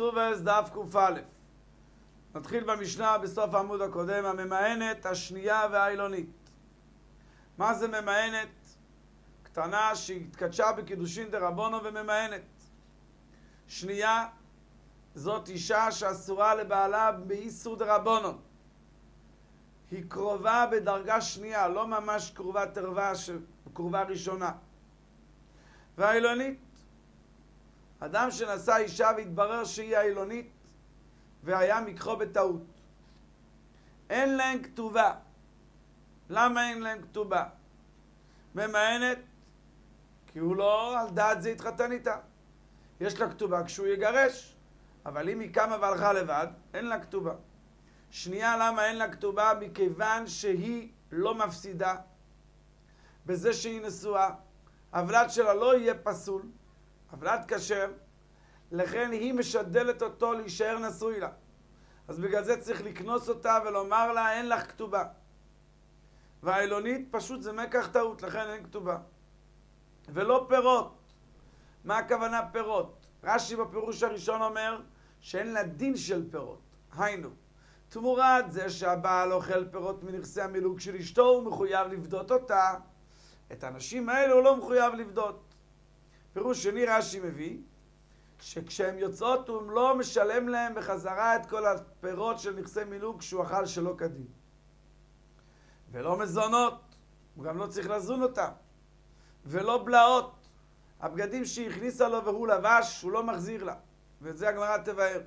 כתובס דף ק"א. נתחיל במשנה בסוף העמוד הקודם, הממאנת השנייה והאילונית. מה זה ממאנת? קטנה שהתקדשה בקידושין דרבונו וממאנת. שנייה, זאת אישה שאסורה לבעלה באיסור דרבונו. היא קרובה בדרגה שנייה, לא ממש קרובת ערווה, קרובה ראשונה. והאילונית, אדם שנשא אישה והתברר שהיא האילונית והיה מקחו בטעות. אין להם כתובה. למה אין להם כתובה? ממאנת, כי הוא לא על דעת זה התחתן איתה. יש לה כתובה כשהוא יגרש, אבל אם היא קמה והלכה לבד, אין לה כתובה. שנייה, למה אין לה כתובה? מכיוון שהיא לא מפסידה בזה שהיא נשואה. הוולד שלה לא יהיה פסול, הוולד כשר, לכן היא משדלת אותו להישאר נשוי לה. אז בגלל זה צריך לקנוס אותה ולומר לה, אין לך כתובה. והאילונית פשוט זה מקח טעות, לכן אין כתובה. ולא פירות. מה הכוונה פירות? רש"י בפירוש הראשון אומר שאין לה דין של פירות. היינו, תמורת זה שהבעל אוכל פירות מנכסי המילוג של אשתו, הוא מחויב לבדות אותה. את האנשים האלה הוא לא מחויב לבדות. פירוש שני רש"י מביא, שכשהם יוצאות הוא לא משלם להם בחזרה את כל הפירות של נכסי מילוג שהוא אכל שלא כדין. ולא מזונות, הוא גם לא צריך לזון אותם. ולא בלעות, הבגדים שהיא הכניסה לו והוא לבש, הוא לא מחזיר לה. ואת זה הגמרא תבאר.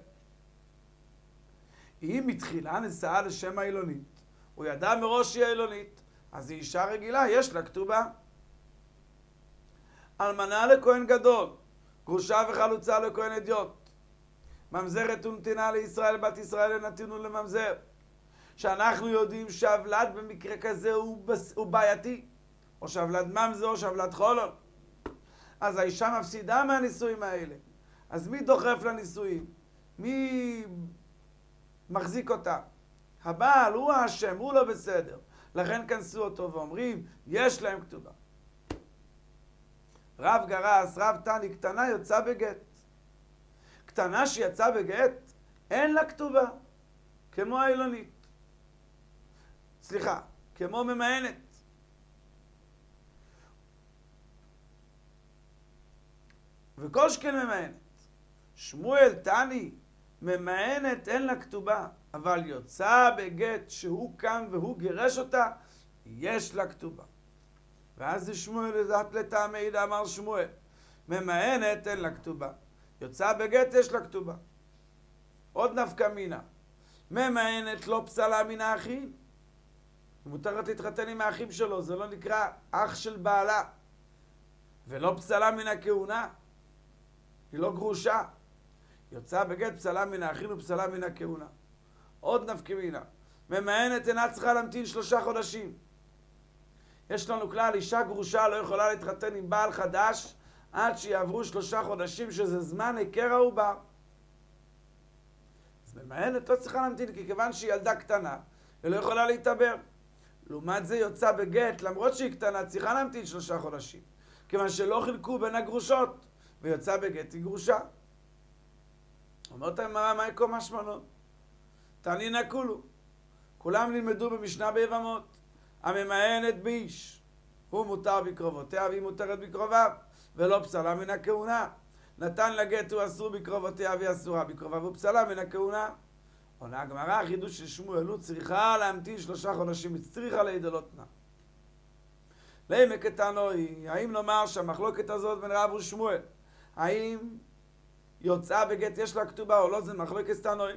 אם מתחילה נשאה לשם האילונית, הוא ידע מראש שהיא האילונית, אז היא אישה רגילה, יש לה כתובה. אלמנה לכהן גדול, גרושה וחלוצה לכהן אדיוט, ממזרת ונתינה לישראל, בת ישראל נתינו לממזר. שאנחנו יודעים שהוולד במקרה כזה הוא בעייתי, או שהוולד ממזר או שהוולד חולון, אז האישה מפסידה מהנישואים האלה. אז מי דוחף לנישואים? מי מחזיק אותה? הבעל הוא האשם, הוא לא בסדר, לכן כנסו אותו ואומרים יש להם כתובה. רב גרס, רב תני, קטנה יוצא בגט. קטנה שיצא בגט, אין לה כתובה. כמו האילונית. סליחה, כמו ממאנת. וכל שכן ממאנת. שמואל תני, ממאנת אין לה כתובה. אבל יוצא בגט שהוא קם והוא גירש אותה, יש לה כתובה. ואז זה שמואל לדעת לטעמי אמר שמואל, ממאנת אין לה כתובה, יוצא בגט יש לה כתובה. עוד נפקא מינה, ממאנת לא פסלה מן האחים, מותרת להתחתן עם האחים שלו, זה לא נקרא אח של בעלה. ולא פסלה מן הכהונה, היא לא גרושה. יוצא בגט פסלה מן האחים ופסלה מן הכהונה. עוד נפקא מינה, ממאנת אינה צריכה להמתין 3 חודשים. יש לנו כלל, אישה גרושה לא יכולה להתחתן עם בעל חדש עד שיעברו 3 חודשים, שזה זמן היכר העובר. אז ממאנת לא צריכה להמתין, כי כיוון שהיא ילדה קטנה, היא לא יכולה להתעבר. לעומת זה יוצא בגט, למרות שהיא קטנה, צריכה להמתין 3 חודשים. כיוון שלא חילקו בין הגרושות, ויוצא בגט היא גרושה. אומרת הגמרא, מה יקום משמעו? תענינא כולו. כולם לימדו במשנה ביבמות. הממאנת באיש, הוא מותר בקרובותיה והיא מותרת בקרוביו, ולא פסלה מן הכהונה. נתן לגט הוא אסור בקרובותיה והיא אסורה בקרוביו ופסלה מן הכהונה. עונה הגמרא, החידוש של שמואל, הוא צריכה להמתין 3 חודשים, הצריכה לידלותנה. לעמק תנאי, האם נאמר שהמחלוקת הזאת בין רב ושמואל, האם יוצאה בגט יש לה כתובה או לא, זה מחלוקת תנאי.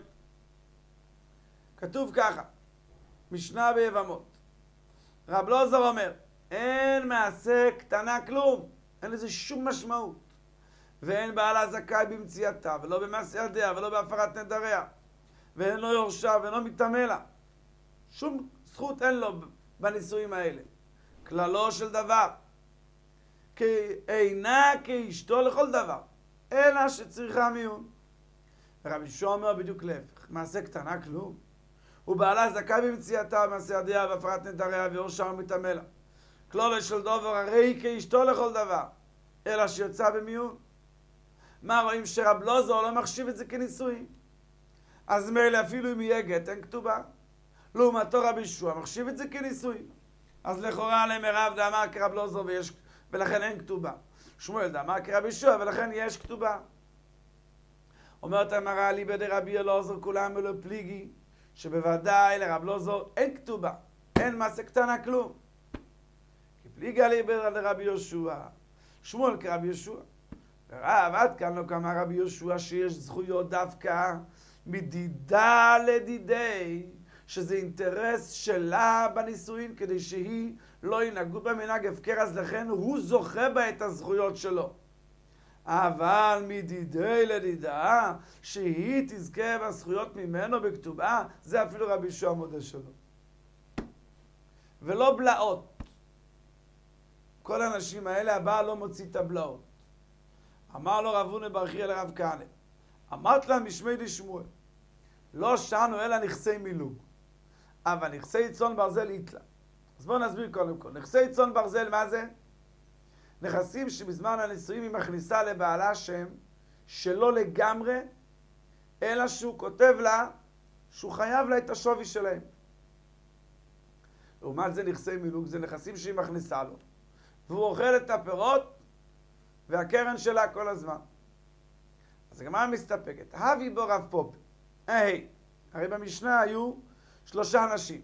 כתוב ככה, משנה ביבמות. רב לוזר אומר, אין מעשה קטנה כלום, אין לזה שום משמעות. ואין בעלה זכאי במציאתה, ולא במעשה ידיה, ולא בהפרת נדריה, ואין לו יורשה, ואינו מתאמה לה. שום זכות אין לו בנישואים האלה. כללו של דבר, כי אינה כאשתו לכל דבר, אלא שצריכה מיון. רבי יהושע אומר בדיוק להפך, מעשה קטנה כלום. ובעלה זכאי במציאתה, מעשה ידיה, בהפרת נדריה, ויורשה ומתאמה לה. כלולו של דבר, הרי כאשתו לכל דבר, אלא שיוצא במיון. מה רואים שרב לוזור לא מחשיב את זה כנישואין? אז מילא אפילו אם יהיה גט אין כתובה. לעומתו רבי ישוע מחשיב את זה כנישואין. אז לכאורה עליהם רב דאמר כרב לוזור ולכן אין כתובה. שמואל דאמר כרבי ישוע ולכן יש כתובה. אומרת המראה לי בדי רבי אלעזר כולם ולא פליגי, שבוודאי לרב לוזור אין כתובה, אין מסה קטנה כלום. כי פליגה לי לרבי יהושע, שמואל כרבי יהושע. ורב עד כאן לא כמה רבי יהושע שיש זכויות דווקא מדידה לדידי, שזה אינטרס שלה בנישואין כדי שהיא לא ינהגו במנהג הפקר, אז לכן הוא זוכה בה את הזכויות שלו. אבל מדידי לדידה שהיא תזכה בזכויות ממנו בכתובה, זה אפילו רבי יהושע מודה שלו. ולא בלעות. כל האנשים האלה הבעל לא מוציא את הבלעות. אמר לו רב הונא בר חייא לרב כהנא, אמרת להם משמי דשמואל, לא שענו אלא נכסי מילוג, אבל נכסי צאן ברזל איתלה. אז בואו נסביר קודם כל. נכסי צאן ברזל מה זה? נכסים שבזמן הנישואים היא מכניסה לבעלה שם שלא לגמרי, אלא שהוא כותב לה שהוא חייב לה את השווי שלהם. לעומת זה נכסי מילוג, זה נכסים שהיא מכניסה לו, והוא אוכל את הפירות והקרן שלה כל הזמן. אז הגמרא מסתפקת. הבי בו רב פופר. הרי במשנה היו 3 נשים.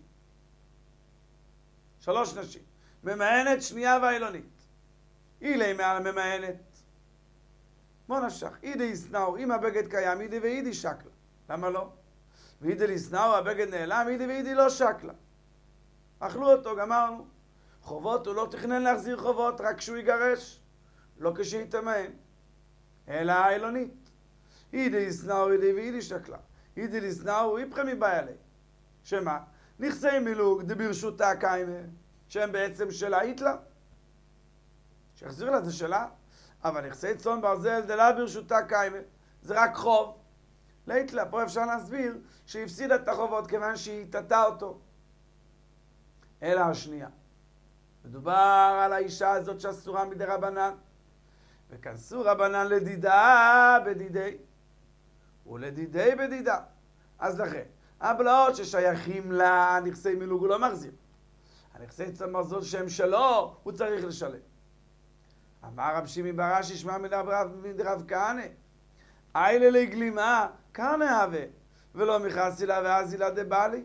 3 נשים. ממאנת, שנייה ואילונית. אילי מעל ממאנת. בוא נפשך. אידי יסנאו, אם הבגד קיים, אידי ואידי שקלה. למה לא? ואידי ליסנאו, הבגד נעלם, אידי ואידי לא שקלה. אכלו אותו, גמרנו. חובות הוא לא תכנן להחזיר חובות, רק כשהוא יגרש. לא כשהתאמן. אלא האילונית. אידי יסנאו, אידי ואידי שקלה. אידי ליסנאו, איפכם מבעלי. שמה? נכסי מילוג, דברשותה קיימה, שהם בעצם שלה איתלה. שיחזיר לה, זה שלה. אבל נכסי צאן ברזל דלה ברשותה קיימה, זה רק חוב. לאיתלה, פה אפשר להסביר שהיא הפסידה את החובות כיוון שהיא תתה אותו. אלא השנייה. מדובר על האישה הזאת שאסורה מדי רבנן. וכנסו רבנן לדידה בדידי. ולדידי בדידה. אז לכן, הבלעות ששייכים לנכסי מילוג הוא לא מחזיר. הנכסי צאן ברזל שהם שלו, הוא צריך לשלם. אמר רב שימי ברש"י שמע מדרב כהנא, איילה לגלימה כהנא הווה, ולא מחסילה ואזילה דבעלי.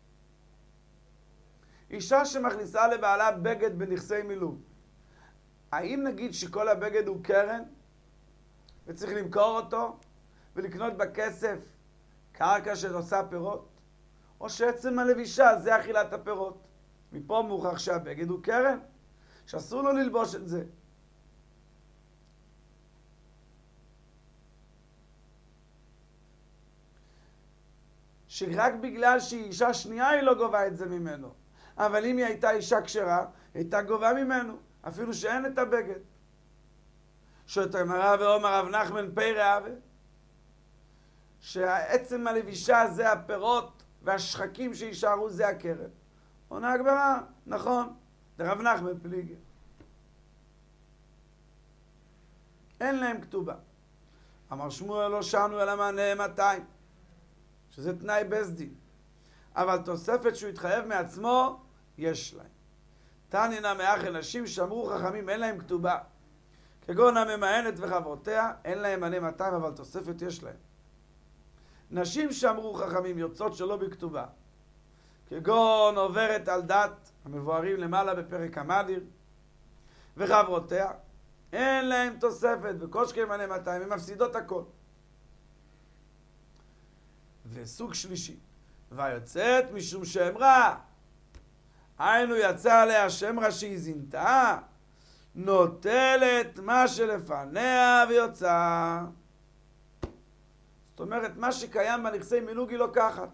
אישה שמכניסה לבעלה בגד בנכסי מילוג, האם נגיד שכל הבגד הוא קרן וצריך למכור אותו ולקנות בכסף קרקע שנושא פירות, או שעצם הלבישה זה אכילת הפירות? מפה מוכח שהבגד הוא קרן, שאסור לו ללבוש את זה. שרק בגלל שהיא אישה שנייה היא לא גובה את זה ממנו. אבל אם היא הייתה אישה כשרה, הייתה גובה ממנו, אפילו שאין את הבגד. שתאמר ואומר רב נחמן פרא הווה, שהעצם הלבישה זה הפירות והשחקים שישארו זה הקרן. עונה הגמרא, נכון, דרב נחמן פליגי. אין להם כתובה. אמר שמואל לא שענו אלא מענה 200. שזה תנאי בסדין. אבל תוספת שהוא התחייב מעצמו, יש להם. תנינא מאחי נשים שמרו חכמים, אין להם כתובה. כגון הממאנת וחברותיה, אין להם מנה 200, אבל תוספת יש להם. נשים שמרו חכמים יוצאות שלא בכתובה. כגון עוברת על דת, המבוארים למעלה בפרק המדיר, וחברותיה, אין להם תוספת, וקושקי מנה 200, הם מפסידות הכל. וסוג שלישי, ויוצאת משום שם רע, היינו יצא עליה שם רע שהיא זינתה, נוטלת מה שלפניה ויוצא. זאת אומרת, מה שקיים בנכסי מילוג היא לוקחת.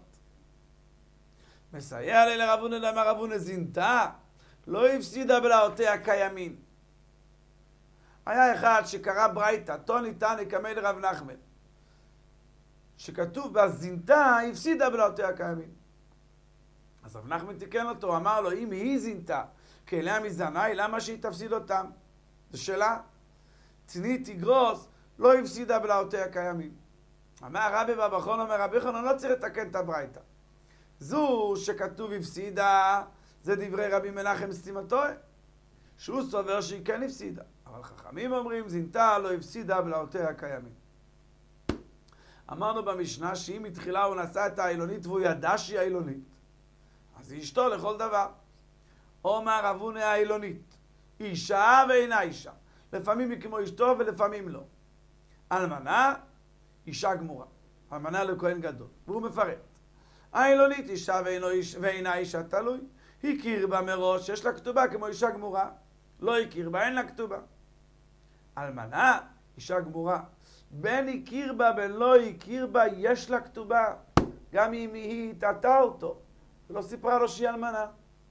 מסייע לי לרב הונא דאמר רב הונא זינתה, לא הפסידה בלעותיה קיימים. היה אחד שקרא ברייתא, תוני תנא קמי לרב נחמן, שכתוב בזינתה, הפסידה בלעותיה קיימים. אז רב נחמן תיקן אותו, אמר לו, אם היא זינתה כאליה מזנאי, למה שהיא תפסיד אותם? זו שאלה. צני תגרוס, לא הפסידה בלהותיה הקיימים. אמר רבי בבא חנן, אומר רבי חנן, לא צריך לתקן את הברייתא. זו שכתוב הפסידה, זה דברי רבי מנחם סתימתו, שהוא סובר שהיא כן הפסידה. אבל חכמים אומרים, זינתה לא הפסידה בלהותיה הקיימים. אמרנו במשנה שאם מתחילה הוא נשא את האילונית והוא ידע שהיא האילונית, אז היא אשתו לכל דבר. אומר רב הונא האילונית, אישה ואינה אישה. לפעמים היא כמו אשתו ולפעמים לא. אלמנה, אישה גמורה. אלמנה לכהן גדול. והוא מפרט. האילונית אישה ואינה אישה תלוי. הכיר בה מראש, יש לה כתובה כמו אישה גמורה. לא הכיר בה, אין לה כתובה. אלמנה, אישה גמורה. בין הכיר בה בין לא הכיר בה, יש לה כתובה. גם אם היא התעתה אותו. ולא סיפרה לו שהיא אלמנה.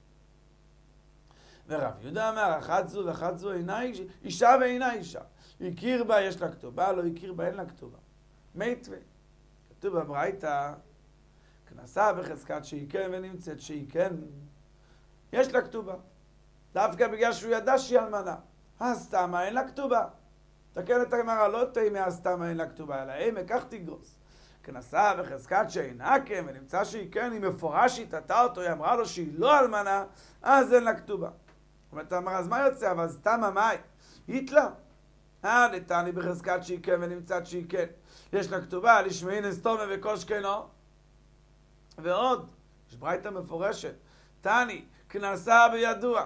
ורב יהודה אמר, אחת זו ואחת זו אינה אישה ואינה אישה. הכיר בה, יש לה כתובה, לא הכיר בה, אין לה כתובה. מיתווה. כתוב בברייתא, כנסה בחזקת שהיא כן ונמצאת שהיא כן. יש לה כתובה. דווקא בגלל שהוא ידע שהיא אלמנה. הסתמה אין לה כתובה. תקן את הגמרא, לא תהי הסתמה אין לה כתובה, אלא אימה, כך תגרוס. כנסה בחזקת שאינה כן ונמצא שהיא כן, היא מפורש שהתעתה אותו, היא אמרה לו שהיא לא אלמנה, אז אין לה כתובה. זאת אומרת, אז מה יוצא? אבל סתמה מאי? היתלה. נתני בחזקת שהיא כן ונמצאת שהיא כן. יש לה כתובה, לשמעין אסתומה וקוש כנו. ועוד, יש ברייתא מפורשת. תני, כנסה בידוע.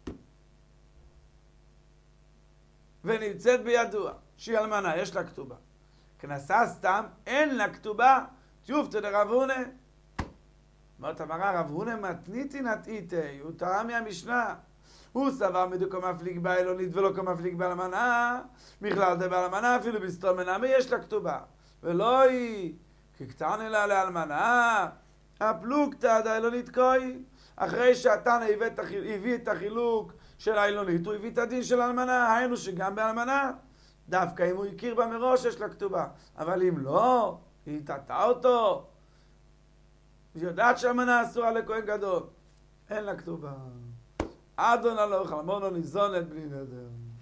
ונמצאת בידוע. שהיא אלמנה, יש לה כתובה. כנסה סתם, אין לה כתובה. תיופתא דרב הונא. אומרת אמרה, רב הונא מתניתי נתאיתי, הוא טעה מהמשנה. הוא סבר מדוקו מפליג באילונית ולא כמפליג באלמנה, בכלל זה באלמנה אפילו בסתומנה, ויש לה כתובה. ולא היא, כקטן לה לאלמנה, הפלוגתא דאילונית כהי. אחרי שהתנא הביא את החילוק של האילונית, הוא הביא את הדין של האלמנה, היינו שגם באלמנה, דווקא אם הוא הכיר בה מראש יש לה כתובה. אבל אם לא, היא התעתה אותו, היא יודעת שהאלמנה אסורה לכהן גדול, אין לה כתובה. אדון הלוך, אמרנו ניזונת בלי נדר.